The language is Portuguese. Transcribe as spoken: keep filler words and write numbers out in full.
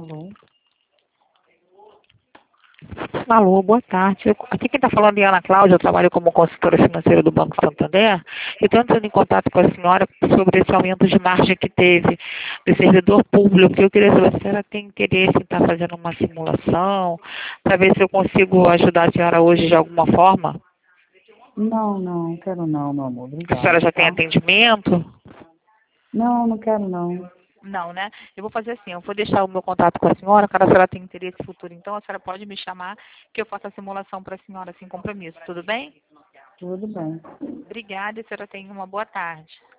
Alô? Alô, boa tarde. Eu- Aqui quem está falando é Ana Cláudia, eu trabalho como consultora financeira do Banco Santander. Eu estou entrando em contato com a senhora sobre esse aumento de margem que teve do servidor público. Eu queria saber se a senhora tem interesse em estar fazendo uma simulação, para ver se eu consigo ajudar a senhora hoje de alguma forma. Não, não, quero não, meu amor. A senhora Obrigada, já tem tá? atendimento? Não, não quero não. Não, né? Eu vou fazer assim, eu vou deixar o meu contato com a senhora, caso a senhora tenha interesse futuro, então a senhora pode me chamar que eu faça a simulação para a senhora sem compromisso, tudo bem? Tudo bem. Obrigada e a senhora tenha uma boa tarde.